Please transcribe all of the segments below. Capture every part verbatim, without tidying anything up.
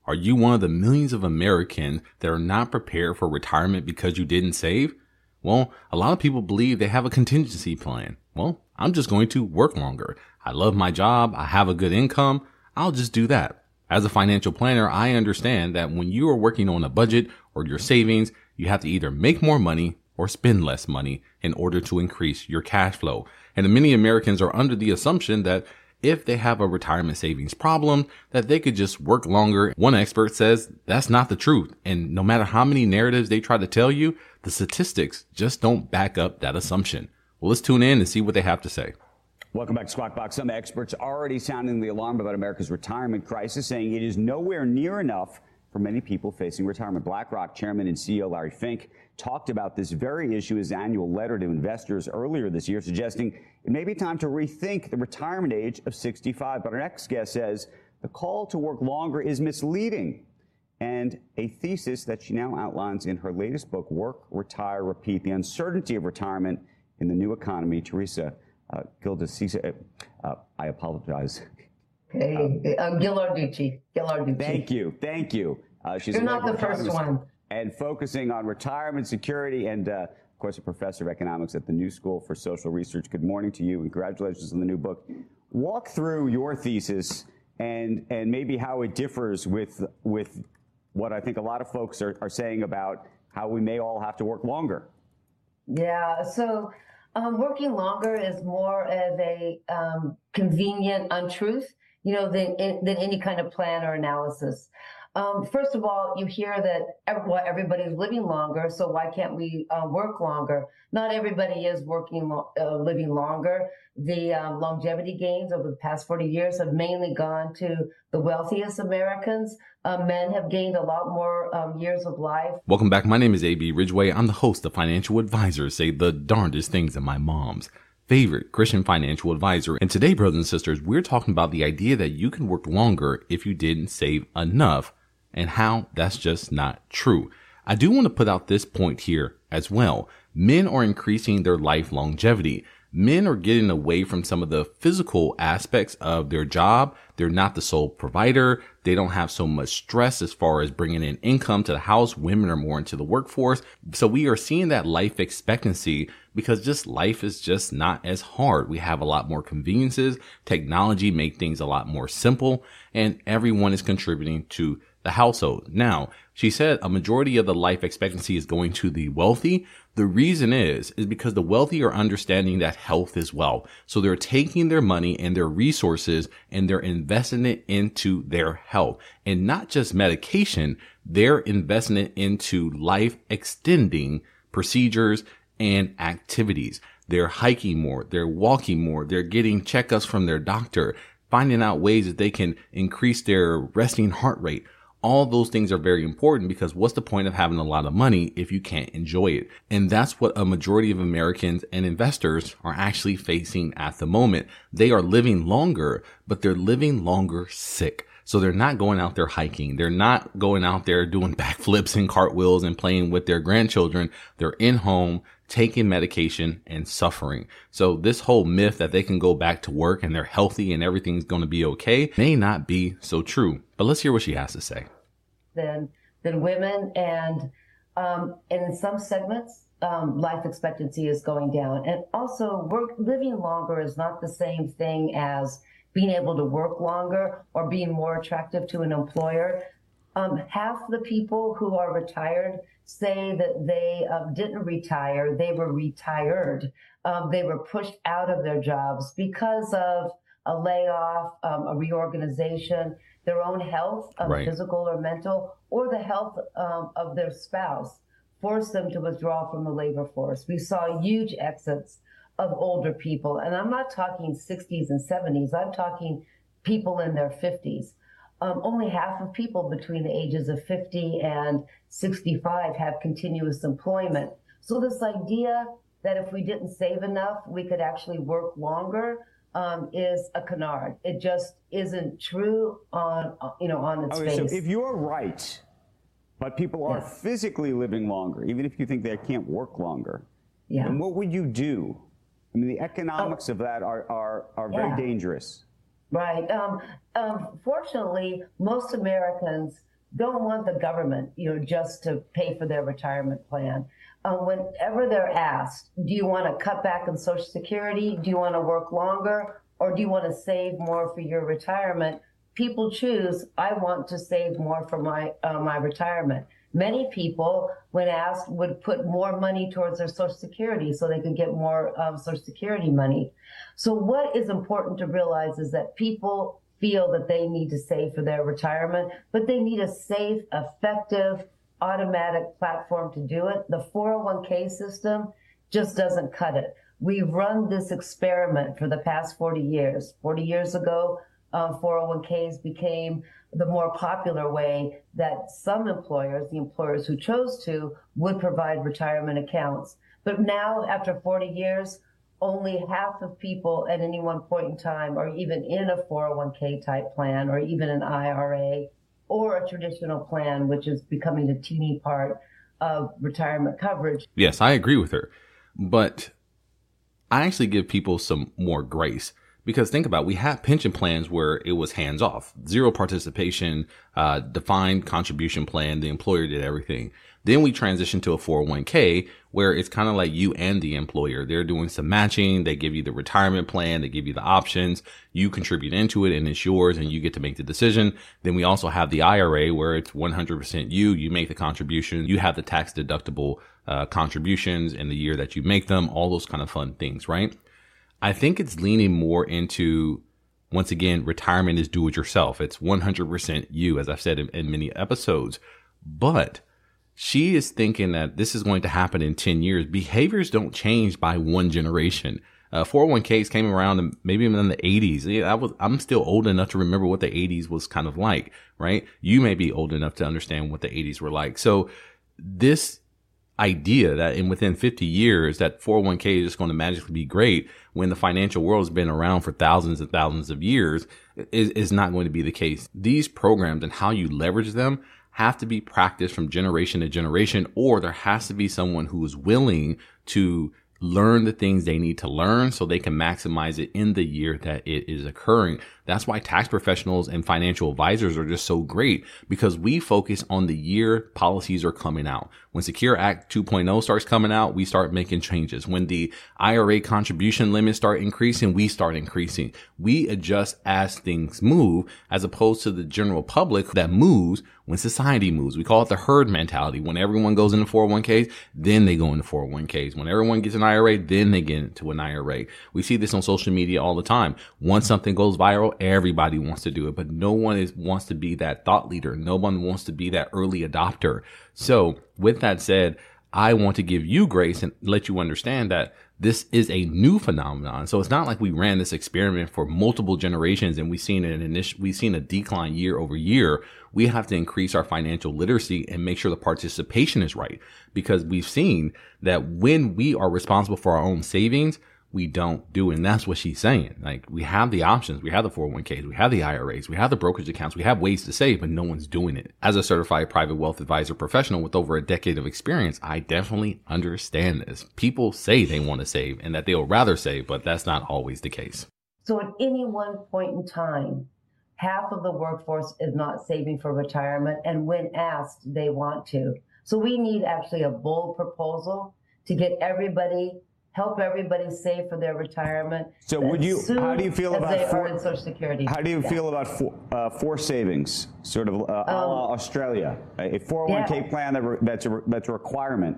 Are you one of the millions of Americans that are not prepared for retirement because you didn't save? Well, a lot of people believe they have a contingency plan. Well, I'm just going to work longer. I love my job. I have a good income. I'll just do that. As a financial planner, I understand that when you are working on a budget or your savings, you have to either make more money or spend less money in order to increase your cash flow. And many Americans are under the assumption that if they have a retirement savings problem, that they could just work longer. One expert says that's not the truth. And no matter how many narratives they try to tell you, the statistics just don't back up that assumption. Well, let's tune in and see what they have to say. Welcome back to Squawk Box. Some experts already sounding the alarm about America's retirement crisis, saying it is nowhere near enough for many people facing retirement. BlackRock Chairman and C E O Larry Fink talked about this very issue in his annual letter to investors earlier this year, suggesting it may be time to rethink the retirement age of sixty-five. But our next guest says the call to work longer is misleading, and a thesis that she now outlines in her latest book, Work, Retire, Repeat, The Uncertainty of Retirement in the New Economy. Teresa uh, Gilda, uh, I apologize. Hey, uh, Ghilarducci. Ghilarducci. Thank you. Thank you. Uh, she's You're not the first one. And focusing on retirement security and, uh, of course, a professor of economics at the New School for Social Research. Good morning to you and congratulations on the new book. Walk through your thesis and and maybe how it differs with with what I think a lot of folks are, are saying about how we may all have to work longer. Yeah, so um, working longer is more of a um, convenient untruth, you know, than, than any kind of plan or analysis. Um, first of all, you hear that every, well, everybody's living longer, so why can't we uh, work longer? Not everybody is working, lo- uh, living longer. The um, longevity gains over the past forty years have mainly gone to the wealthiest Americans. Uh, men have gained a lot more um, years of life. Welcome back. My name is A B Ridgway. I'm the host of Financial Advisors Say the Darndest Things in My Mom's favorite Christian financial advisor. And today, brothers and sisters, we're talking about the idea that you can work longer if you didn't save enough, and how that's just not true. I do want to put out this point here as well. Men are increasing their life longevity. Men are getting away from some of the physical aspects of their job. They're not the sole provider. They don't have so much stress as far as bringing in income to the house. Women are more into the workforce. So we are seeing that life expectancy because just life is just not as hard. We have a lot more conveniences. Technology make things a lot more simple, and everyone is contributing to the household. Now, she said a majority of the life expectancy is going to the wealthy. The reason is, is because the wealthy are understanding that health is wealth. So they're taking their money and their resources and they're investing it into their health, and not just medication. They're investing it into life extending procedures and activities. They're hiking more. They're walking more. They're getting checkups from their doctor, finding out ways that they can increase their resting heart rate. All those things are very important because what's the point of having a lot of money if you can't enjoy it? And that's what a majority of Americans and investors are actually facing at the moment. They are living longer, but they're living longer sick. So they're not going out there hiking. They're not going out there doing backflips and cartwheels and playing with their grandchildren. They're in home, taking medication and suffering. So this whole myth that they can go back to work and they're healthy and everything's going to be okay may not be so true. But let's hear what she has to say. Than than women, and um, and in some segments, um, life expectancy is going down. And also, work living longer is not the same thing as being able to work longer or being more attractive to an employer. Um, half the people who are retired say that they um, didn't retire, they were retired. Um, they were pushed out of their jobs because of a layoff, um, a reorganization, their own health, um, right. physical or mental, or the health um, of their spouse forced them to withdraw from the labor force. We saw huge exits of older people. And I'm not talking sixties and seventies. I'm talking people in their fifties. Um, only half of people between the ages of fifty and sixty-five have continuous employment. So this idea that if we didn't save enough, we could actually work longer um, is a canard. It just isn't true on, you know, on its okay, face. So if you're right, but people are yeah. physically living longer, even if you think they can't work longer, yeah. then what would you do? I mean, the economics oh. of that are, are, are very yeah. dangerous. Right. Um, um, fortunately, most Americans don't want the government, you know, just to pay for their retirement plan. Um, whenever they're asked, do you want to cut back on Social Security? Do you want to work longer? Or do you want to save more for your retirement? People choose, I want to save more for my uh, my retirement. Many people, when asked, would put more money towards their Social Security so they could get more um, Social Security money. So what is important to realize is that people feel that they need to save for their retirement, but they need a safe, effective, automatic platform to do it. The four oh one k system just doesn't cut it. We've run this experiment for the past forty years. forty years ago, uh, four oh one k's became the more popular way that some employers, the employers who chose to, would provide retirement accounts. But now, after forty years, only half of people at any one point in time are even in a four oh one k type plan or even an I R A or a traditional plan, which is becoming a teeny part of retirement coverage. Yes, I agree with her. But I actually give people some more grace. Because think about it, we have pension plans where it was hands off, zero participation, uh, defined contribution plan. The employer did everything. Then we transition to a four oh one k where it's kind of like you and the employer. They're doing some matching. They give you the retirement plan. They give you the options. You contribute into it and it's yours and you get to make the decision. Then we also have the I R A where it's one hundred percent you. You make the contribution. You have the tax deductible uh, contributions in the year that you make them, all those kind of fun things, right? I think it's leaning more into, once again, retirement is do it yourself. It's one hundred percent you, as I've said in, in many episodes. But she is thinking that this is going to happen in ten years. Behaviors don't change by one generation. Uh, four oh one k's came around in, maybe in the eighties. Yeah, I was, I'm still old enough to remember what the eighties was kind of like, right? You may be old enough to understand what the eighties were like. So this idea that in within fifty years that four oh one k is just going to magically be great when the financial world has been around for thousands and thousands of years is, is not going to be the case. These programs and how you leverage them have to be practiced from generation to generation, or there has to be someone who is willing to learn the things they need to learn so they can maximize it in the year that it is occurring. That's why tax professionals and financial advisors are just so great, because we focus on the year policies are coming out. When Secure Act two point oh starts coming out, we start making changes. When the I R A contribution limits start increasing, we start increasing. We adjust as things move, as opposed to the general public that moves when society moves. We call it the herd mentality. When everyone goes into four oh one k's, then they go into four oh one k's. When everyone gets an I R A, then they get into an I R A. We see this on social media all the time. Once something goes viral, everybody wants to do it, but no one is wants to be that thought leader. No one wants to be that early adopter. So with that said, I want to give you grace and let you understand that this is a new phenomenon. So it's not like we ran this experiment for multiple generations and we've seen an initial, we've seen a decline year over year. We have to increase our financial literacy and make sure the participation is right, because we've seen that when we are responsible for our own savings, we don't do it. And that's what she's saying. Like, we have the options. We have the four oh one k's. We have the I R As. We have the brokerage accounts. We have ways to save, but no one's doing it. As a certified private wealth advisor professional with over a decade of experience, I definitely understand this. People say they want to save and that they'll rather save, but that's not always the case. So at any one point in time, half of the workforce is not saving for retirement. And when asked, they want to. So we need actually a bold proposal to get everybody help everybody save for their retirement. So would you, how do you feel about for, Social Security? How do you yeah. feel about for, uh, forced savings, sort of uh, um, a la Australia, a four oh one k yeah. plan that re, that's, a, that's a requirement?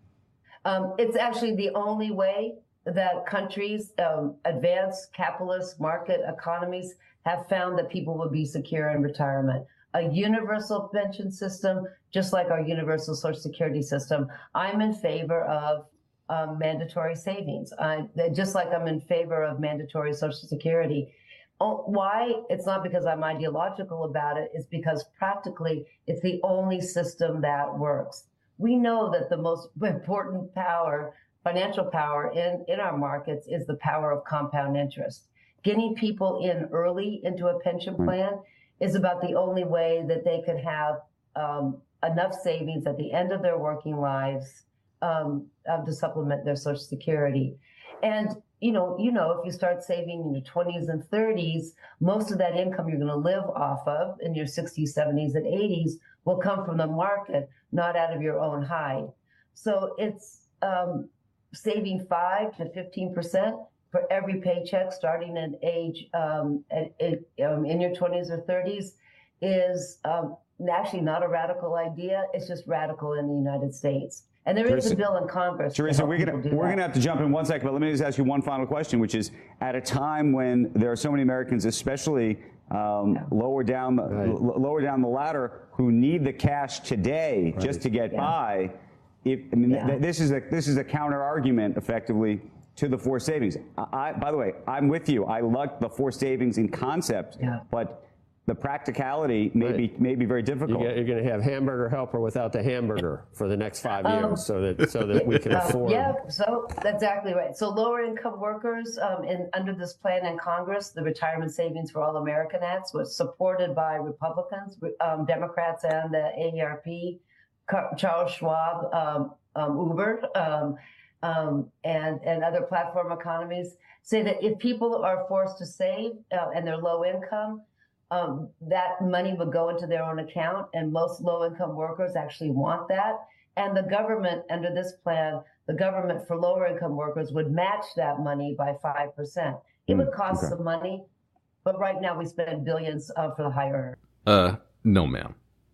Um, it's actually the only way that countries, um, advanced capitalist market economies, have found that people will be secure in retirement. A universal pension system, just like our universal Social Security system. I'm in favor of Um, mandatory savings, uh, just like I'm in favor of mandatory Social Security. Oh, why? It's not because I'm ideological about it. It's because practically it's the only system that works. We know that the most important power, financial power in, in our markets is the power of compound interest. Getting people in early into a pension plan is about the only way that they could have um, enough savings at the end of their working lives Um, um, to supplement their Social Security. And you know, you know, if you start saving in your twenties and thirties, most of that income you're going to live off of in your sixties, seventies, and eighties will come from the market, not out of your own hide. So it's um, saving five to fifteen percent for every paycheck starting at age um, at, at, um, in your twenties or thirties is um, actually not a radical idea. It's just radical in the United States. And there Teresa, is a bill in Congress. Teresa, we're going to we're going to have to jump in one second, but let me just ask you one final question, which is at a time when there are so many Americans, especially um, yeah. lower down the right. l- lower down the ladder, who need the cash today right. just to get yeah. by. If, I mean, yeah. th- this is a this is a counter argument, effectively, to the forced savings. I, I, by the way, I'm with you. I like the forced savings in concept, yeah. but the practicality may, right. be, may be very difficult. You get, you're going to have hamburger helper without the hamburger for the next five um, years, so that so that we can uh, afford. Yeah, so that's exactly right. So lower income workers, um, in under this plan in Congress, the Retirement Savings for All American Act was supported by Republicans, um, Democrats, and the A A R P. Charles Schwab, um, um, Uber, um, um, and and other platform economies say that if people are forced to save uh, and they're low income, um, that money would go into their own account, and most low-income workers actually want that. And the government, under this plan, the government for lower-income workers would match that money by five percent. It mm, would cost okay. some money, but right now we spend billions uh, for the higher. Uh, no, ma'am.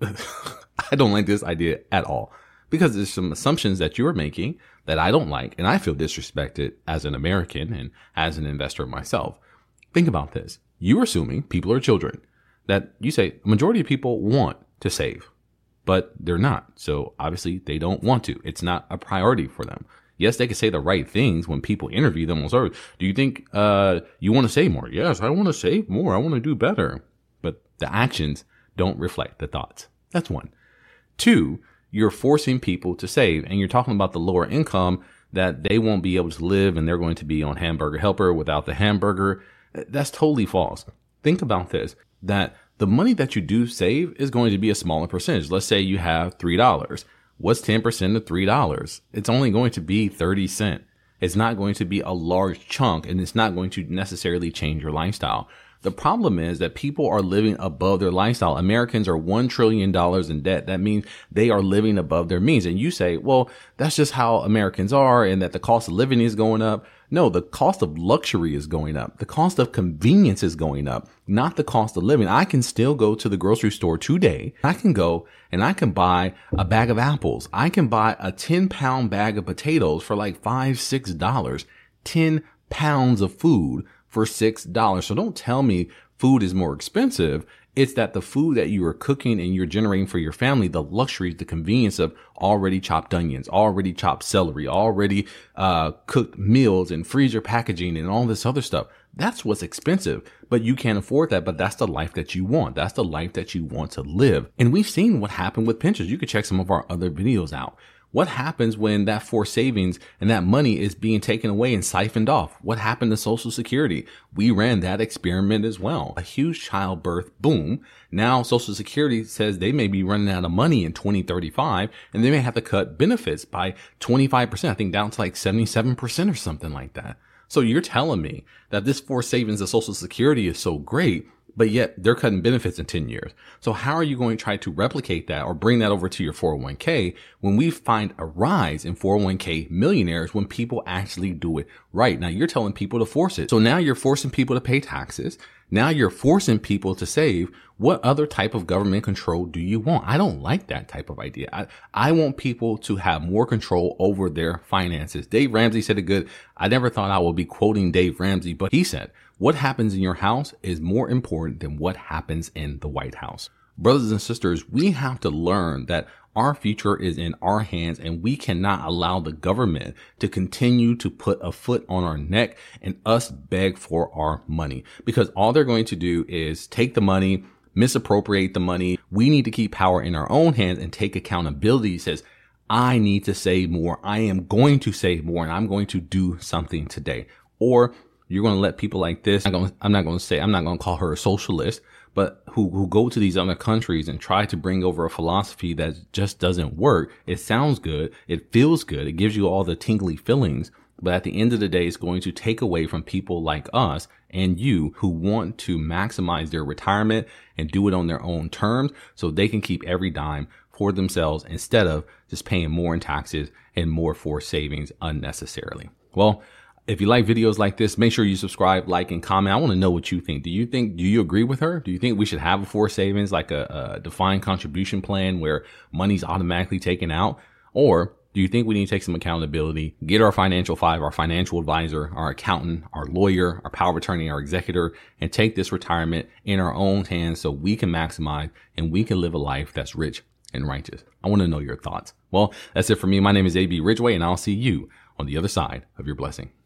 I don't like this idea at all, because there's some assumptions that you're making that I don't like, and I feel disrespected as an American and as an investor myself. Think about this. You're assuming people are children, that you say a majority of people want to save, but they're not. So obviously they don't want to. It's not a priority for them. Yes, they can say the right things when people interview them on service. Do you think uh, you want to save more? Yes, I want to save more. I want to do better. But the actions don't reflect the thoughts. That's one. Two, you're forcing people to save, and you're talking about the lower income that they won't be able to live and they're going to be on Hamburger Helper without the hamburger. That's totally false. Think about this, that the money that you do save is going to be a smaller percentage. Let's say you have three dollars. What's ten percent of three dollars? It's only going to be thirty cents. It's not going to be a large chunk, and it's not going to necessarily change your lifestyle. The problem is that people are living above their lifestyle. Americans are one trillion dollars in debt. That means they are living above their means. And you say, well, that's just how Americans are, and that the cost of living is going up. No, the cost of luxury is going up. The cost of convenience is going up, not the cost of living. I can still go to the grocery store today. I can go and I can buy a bag of apples. I can buy a ten pound bag of potatoes for like five, six dollars, ten pounds of food for six dollars. So don't tell me food is more expensive. It's that the food that you are cooking and you're generating for your family, the luxuries, the convenience of already chopped onions, already chopped celery, already uh cooked meals and freezer packaging and all this other stuff. That's what's expensive, but you can't afford that. But that's the life that you want. That's the life that you want to live. And we've seen what happened with pensions. You can check some of our other videos out. What happens when that forced savings and that money is being taken away and siphoned off? What happened to Social Security? We ran that experiment as well. A huge childbirth boom. Now Social Security says they may be running out of money in twenty thirty-five, and they may have to cut benefits by twenty-five percent. I think down to like seventy-seven percent or something like that. So you're telling me that this forced savings of Social Security is so great, but yet they're cutting benefits in ten years. So how are you going to try to replicate that or bring that over to your four oh one k when we find a rise in four oh one k millionaires when people actually do it right? Now you're telling people to force it. So now you're forcing people to pay taxes. Now you're forcing people to save. What other type of government control do you want? I don't like that type of idea. I, I want people to have more control over their finances. Dave Ramsey said it good. I never thought I would be quoting Dave Ramsey, but he said, what happens in your house is more important than what happens in the White House. Brothers and sisters, we have to learn that our future is in our hands, and we cannot allow the government to continue to put a foot on our neck and us beg for our money, because all they're going to do is take the money, misappropriate the money. We need to keep power in our own hands and take accountability. It says, I need to save more. I am going to save more, and I'm going to do something today. Or you're going to let people like this, I'm, going to, I'm not going to say, I'm not going to call her a socialist, but who, who go to these other countries and try to bring over a philosophy that just doesn't work. It sounds good. It feels good. It gives you all the tingly feelings, But at the end of the day, it's going to take away from people like us and you who want to maximize their retirement and do it on their own terms so they can keep every dime for themselves instead of just paying more in taxes and more for savings unnecessarily. Well, if you like videos like this, make sure you subscribe, like, and comment. I want to know what you think. Do you think, do you agree with her? Do you think we should have a forced savings, like a, a defined contribution plan where money's automatically taken out? Or do you think we need to take some accountability, get our financial five, our financial advisor, our accountant, our lawyer, our power of attorney, our executor, and take this retirement in our own hands so we can maximize and we can live a life that's rich and righteous? I want to know your thoughts. Well, that's it for me. My name is A B Ridgeway, and I'll see you on the other side of your blessing.